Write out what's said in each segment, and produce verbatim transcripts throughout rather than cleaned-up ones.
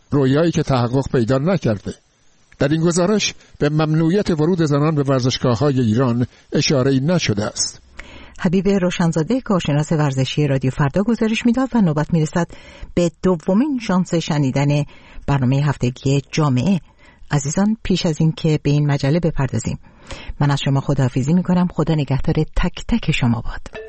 رویایی که تحقق پیدا نکرده. در این گزارش به ممنوعیت ورود زنان به ورزشگاه‌های ایران اشاره‌ای نشده است. حبیب روشنزاده، کارشناس ورزشی رادیو فردا گزارش میداد و نوبت میرسد به دومین شانس شنیدن برنامه هفتگی جامعه. عزیزان، پیش از این که به این مجله بپردازیم، من از شما خداحافظی میکنم. خدا نگهدار تک تک شما باد.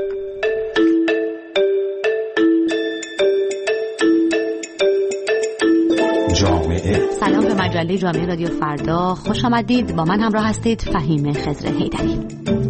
جامعه. سلام به مجله جامعه رادیو فردا، خوش آمدید. با من همراه هستید فهیم خضر حیدری.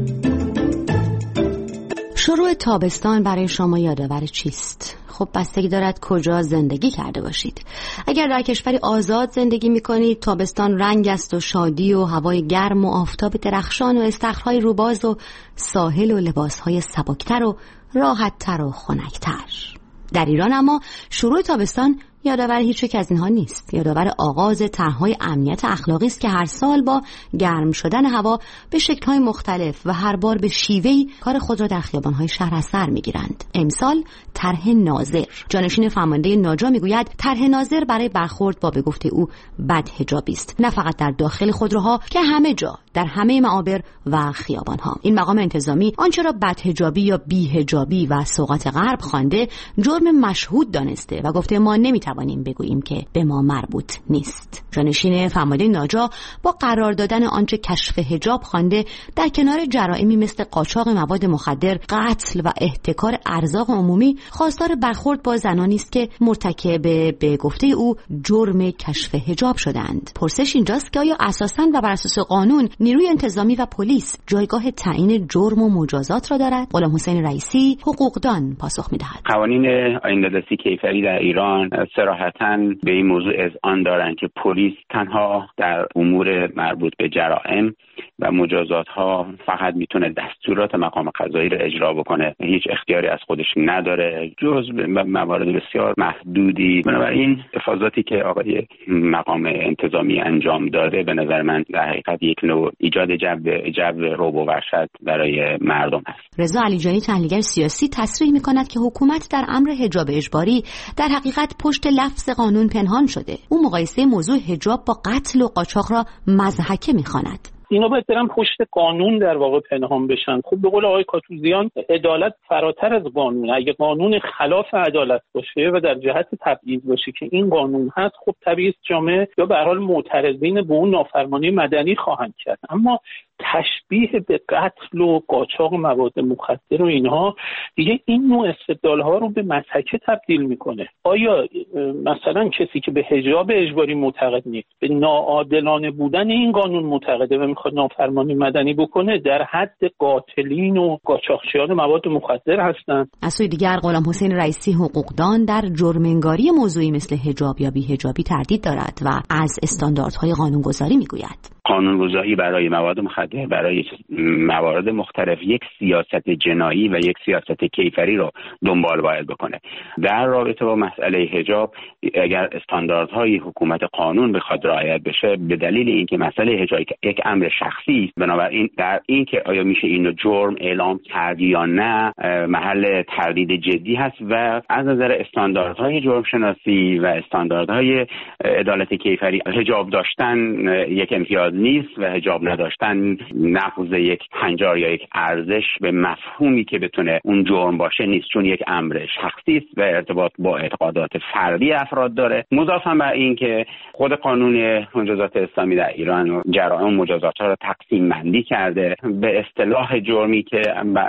شروع تابستان برای شما یادآور چیست؟ خب بستگی دارد کجا زندگی کرده باشید. اگر در کشوری آزاد زندگی می‌کنید، تابستان رنگ است و شادی و هوای گرم و آفتاب درخشان و استخرهای روباز و ساحل و لباسهای سبکتر و راحت‌تر و خنک‌تر. در ایران اما شروع تابستان یادآور هیچ یک از اینها نیست. یادآور آغاز طرح‌های امنیت اخلاقی است که هر سال با گرم شدن هوا به شکل‌های مختلف و هر بار به شیوهی کار خود را در خیابان‌های شهر از سر می‌گیرند. امسال طرح ناظر. جانشین فرمانده ناجا میگوید طرح ناظر برای برخورد با به گفته او بدحجابی است، نه فقط در داخل خودروها که همه جا، در همه معابر و خیابان‌ها. این مقام انتظامی آنچه را بدحجابی یا بی‌حجابی و سوغات غرب خوانده جرم مشهود دانسته و گفته ما نمی‌توانیم بگوییم که به ما مربوط نیست. جانشین فرمانده ناجا با قرار دادن آنچه کشف حجاب خوانده در کنار جرائمی مثل قاچاق مواد مخدر، قتل و احتکار ارزاق عمومی خواستار برخورد با زنانی است که مرتکب به گفته او جرم کشف حجاب شدند. پرسش اینجاست که آیا اساساً و بر اساس قانون نیروی انتظامی و پلیس جایگاه تعیین جرم و مجازات را دارد؟ غلام حسین رئیسی، حقوقدان، پاسخ می‌دهد. قوانین آینده‌دستی کیفری در ایران صراحتاً به این موضوع اذعان دارند که پلیس تنها در امور مربوط به جرائم و مجازات‌ها فقط میتونه دستورات مقام قضایی را اجرا بکنه، هیچ اختیاری از خودش نداره جز موارد بسیار محدودی. بنابراین افاضاتی که آقای مقام انتظامی انجام داده به نظر من در حقیقت یک نوع ایجاد جو جو رعب و وحشت برای مردم است. رضا علیجانی، تحلیلگر سیاسی، تصریح می‌کند که حکومت در امر حجاب اجباری در حقیقت پشت لفظ قانون پنهان شده. او مقایسه موضوع حجاب با قتل و قاچاق را مضحکه می‌خواند. اینا باید برن پشت قانون در واقع پنهان بشن. خب به قول آقای کاتوزیان عدالت فراتر از قانون. اگه قانون خلاف عدالت باشه و در جهت تبعیض باشه که این قانون هست، خب طبیعی است جامعه یا به هر حال معترضین به اون نافرمانی مدنی خواهند کرد. اما تشبیه به قتل و قاچاق مواد مخدر و اینها دیگه این نوع استدلال‌ها رو به مضحکه تبدیل میکنه. آیا مثلا کسی که به حجاب اجباری معتقد نیست، به ناعادلانه بودن این قانون معتقده و میخواد نافرمانی مدنی بکنه، در حد قاتلین و قاچاقچیان مواد مخدر هستند؟ از سوی دیگر غلام حسین رئیسی، حقوقدان، در جرم‌انگاری موضوعی مثل حجاب یا بی‌حجابی تردید دارد و از استانداردهای قانونگذاری میگوید. قانونگذاری برای مواد مخدر، برای موارد مختلف، یک سیاست جنایی و یک سیاست کیفری رو دنبال باید بکنه. در رابطه با مسئله حجاب، اگر استانداردهای حکومت قانون بخواد رعایت بشه، به دلیل اینکه مسئله حجاب یک امر شخصی است، بنابراین در این که آیا میشه اینو جرم اعلام کرد یا نه محل تردید جدی هست و از نظر استانداردهای جرم شناسی و استانداردهای عدالت کیفری، حجاب داشتن یک امتیاز نیست و حجاب نداشتن نقض یک هنجار یا یک ارزش به مفهومی که بتونه اون جرم باشه نیست، چون یک امر شخصی است و ارتباط با اعتقادات فردی افراد داره. مضافاً بر این که خود قانون مجازات اسلامی در ایران و جرائم مجازات‌ها رو تقسیم بندی کرده. به اصطلاح جرمی که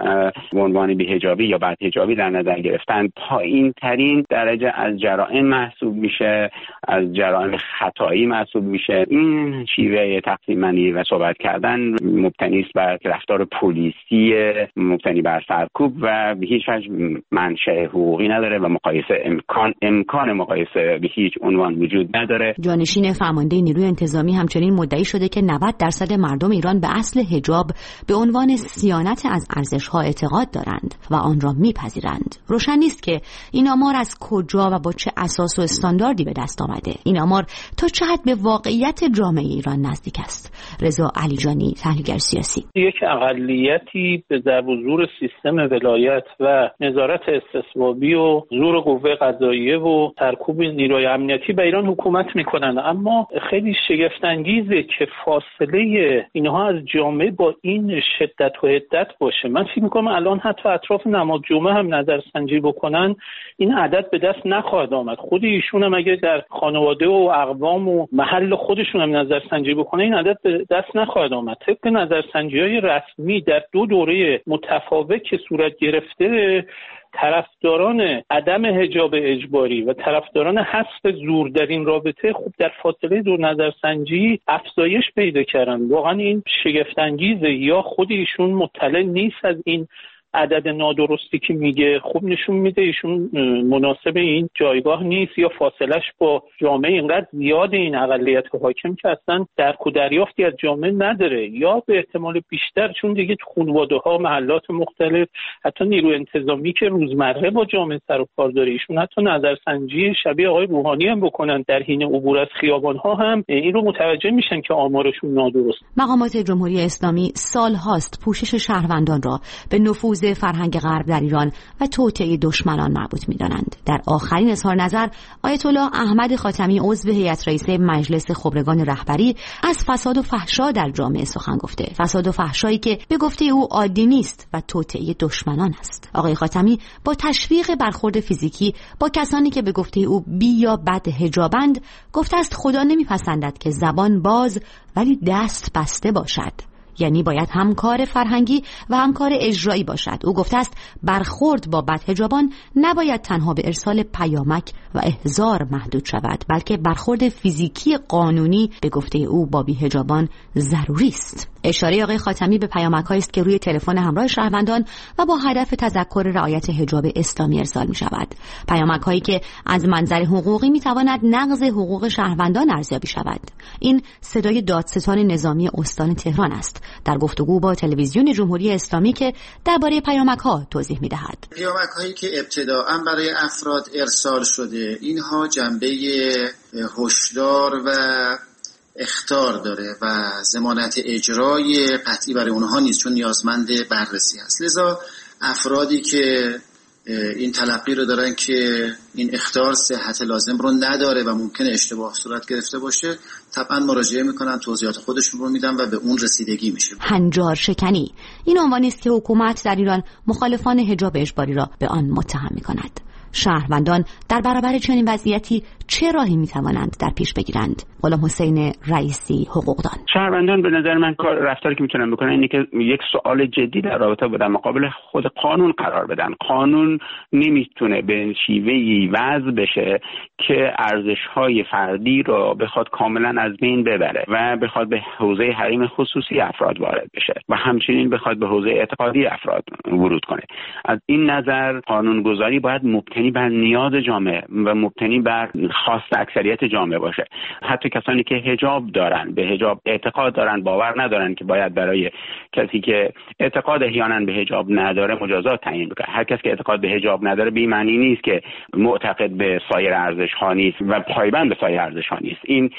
به عنوان بی‌حجابی یا بدحجابی در نظر گرفتن پایین ترین درجه از جرائم محسوب میشه، از جرائم خطایی محسوب میشه. این شیوه تقسیم بندی و صحبت کردن مبتنی است بر رفتار پلیسی، مبتنی بر سرکوب و به هیچ وجه منشأ حقوقی نداره و مقایسه امکان امکان مقایسه به هیچ عنوان وجود نداره. جانشین فرمانده نیروی انتظامی همچنین مدعی شده که نود درصد مردم ایران به اصل حجاب به عنوان صیانت از ارزش‌ها اعتقاد دارند و آن را میپذیرند. روشن نیست که این آمار از کجا و با چه اساس و استانداردی به دست آمده. این آمار تا چه حد به واقعیت جامعه ایران نزدیک است. است. رضا علیجانی، تحلیلگر سیاسی: یک اقلیتی به ضرب و زور سیستم ولایت و نظارت استصوابی و زور قوه قضاییه و ترکوب نیروی امنیتی به ایران حکومت میکنن، اما خیلی شگفت انگیزه که فاصله اینها از جامعه با این شدت و حدت باشه. من فکر میکنم الان حتی اطراف نماز جمعه هم نظرسنجی بکنن این عدد به دست نخواهد آمد. خود ایشون هم اگه در خانواده و اقوام و محل خودشون هم نظرسنجی بکنه این عدد به دست نخواهد آمد. طبق نظرسنجی‌های رسمی در دو دوره متفاوت که صورت گرفته، طرفداران عدم حجاب اجباری و طرفداران حذف زور در این رابطه خوب در فاصله دو نظرسنجی افزایش پیدا کردن. واقعا این شگفت انگیزه. یا خود ایشون مطلع نیست از این عدد نادرستی که میگه، خوب نشون میده ایشون مناسب این جایگاه نیست، یا فاصلش با جامعه اینقدر زیاده این اقلیت حاکم که اصلا درک و دریافتی از جامعه نداره، یا به احتمال بیشتر چون دیگه تو خانواده‌ها، محلات مختلف، حتی نیروی انتظامی که روزمره با جامعه سر و کار داره، ایشون حتی نظرسنجی شبیه آقای روحانی هم بکنن در حین عبور از خیابان‌ها هم این رو متوجه میشن که آمارشون نادرست. مقامات جمهوری اسلامی سال‌هاست پوشش شهروندان را به نفوذ فرهنگ غرب در ایران و توطئه دشمنان مربوط می‌دانند. در آخرین اظهار نظر آیت الله احمد خاتمی عضو هیئت رئیسه مجلس خبرگان رهبری از فساد و فحشا در جامعه سخن گفته. فساد و فحشایی که به گفته او عادی نیست و توطئه دشمنان است. آقای خاتمی با تشویق برخورد فیزیکی با کسانی که به گفته او بی یا بد حجابند گفته است خدا نمیپسندد که زبان باز ولی دست بسته باشد. یعنی باید همکار فرهنگی و همکار اجرایی باشد. او گفته است برخورد با بدحجابان نباید تنها به ارسال پیامک و احضار محدود شود، بلکه برخورد فیزیکی قانونی به گفته او با بی‌حجابان ضروری است. اشاره آقای خاتمی به پیامک‌هایی است که روی تلفن همراه شهروندان و با هدف تذکر رعایت حجاب اسلامی ارسال می‌شود. پیامک‌هایی که از منظر حقوقی می‌تواند نقض حقوق شهروندان ارزیابی شود. این صدای دادستان نظامی استان تهران است در گفتگو با تلویزیون جمهوری اسلامی که درباره پیامک‌ها توضیح می‌دهد. پیامک‌هایی که ابتداءً برای افراد ارسال شده، اینها جنبه هشدار و اخطار داره و ضمانت اجرای قطعی برای اونها نیست، چون نیازمند بررسی است. لذا افرادی که این تلقی رو دارن که این اخطار صحت لازم رو نداره و ممکنه اشتباه صورت گرفته باشه، طبعا مراجعه میکنن، توضیحات خودشون رو میدن و به اون رسیدگی میشه. هنجار شکنی این عنوانی است که حکومت در ایران مخالفان حجاب اجباری را به آن متهم میکند. شهروندان در برابر چنین وضعیتی چه راهی میتوانند در پیش بگیرند؟ غلام حسین رئیسی، حقوقدان: شهروندان به نظر من کار رفتاری که میتونن بکنن اینه که یک سوال جدی در رابطه با مقابل خود قانون قرار بدن. قانون نمیتونه به شیوهی وضع بشه که ارزش‌های فردی رو بخواد کاملا از بین ببره و بخواد به حوزه حریم خصوصی افراد وارد بشه و همچنین بخواد به حوزه اعتقادی افراد ورود کنه. از این نظر قانونگذاری باید مبتنی بر نیاز جامعه و مبتنی بر خواست اکثریت جامعه باشه. حتی کسانی که حجاب دارن، به حجاب اعتقاد دارن، باور ندارن که باید برای کسی که اعتقاد احیانا به حجاب نداره مجازات تعیین بکنه. هر کس که اعتقاد به حجاب نداره به معنی نیست که معتقد به سایر ارزش‌ها نیست و پایبند به سایر ارزش‌ها نیست. این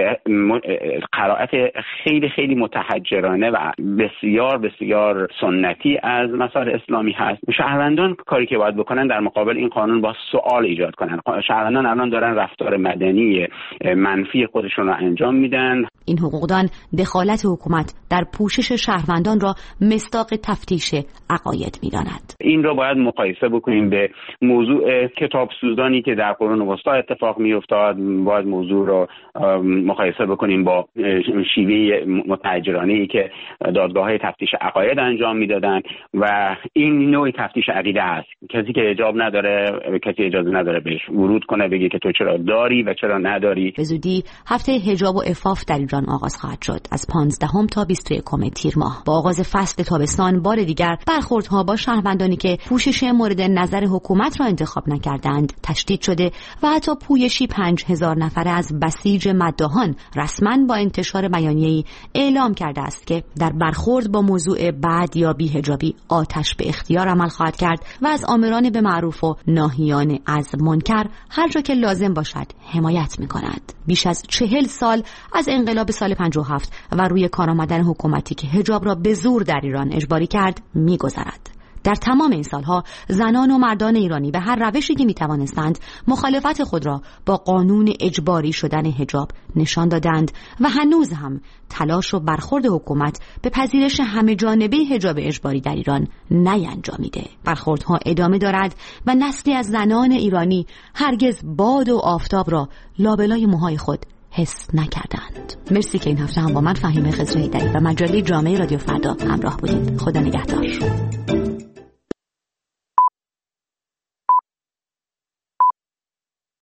قرائت خیلی خیلی متحجرانه و بسیار بسیار سنتی از مسائل اسلامی هست. شهروندان کاری که باید بکنن در مقابل این قانون با سوال ایجاد کنن. شهروندان الان دارن رفتار مدنی منفی خودشون رو انجام میدن. این حقوقدان دخالت حکومت در پوشش شهروندان را مصداق تفتیش عقاید می‌داند. این را باید مقایسه بکنیم به موضوع کتاب سوزانی که در قرون وسطا اتفاق می‌افتاد. باید موضوع را مقایسه بکنیم با شیوه متحجرانه‌ای که دادگاه‌های تفتیش عقاید انجام میدادن و این نوع تفتیش عقیده است. کسی که حجاب نداره، کسی اجازه نداره بهش ورود کنه، بگه که تو چرا داری و چرا نداری. به زودی هفته حجاب و عفاف در ایران آغاز خواهد شد. از پانزدهم تا بیست و یکم تیر ماه با آغاز فصل تابستان بار دیگر برخوردها با شهروندانی که پوشش مورد نظر حکومت را انتخاب نکردند تشدید شده و حتی پویشی پنج هزار نفره از بسیج مداحان رسما با انتشار بیانیه‌ای اعلام کرده است که در برخورد با موضوع بد یا بی‌حجابی آتش به اختیار عمل خواهد کرد و از آمران به معروف و ناهیان از منکر هر جا که لازم باشد حمایت می‌کند. بیش از چهل سال از انقلاب انقلاب سال پنجاه و هفت و روی کار آمدن حکومتی که حجاب را به زور در ایران اجباری کرد می‌گذرد. در تمام این سالها زنان و مردان ایرانی به هر روشی که می‌توانستند مخالفت خود را با قانون اجباری شدن حجاب نشان دادند و هنوز هم تلاش و برخورد حکومت به پذیرش همه جانبه حجاب اجباری در ایران نینجامیده. برخوردها ادامه دارد و نسلی از زنان ایرانی هرگز باد و آفتاب را لابلای موهای خود حس نکردند. مرسی که این هفته هم با من فهیمه خضر حیدری و مجله جامعه رادیو فردا همراه بودید. خدا نگهدار.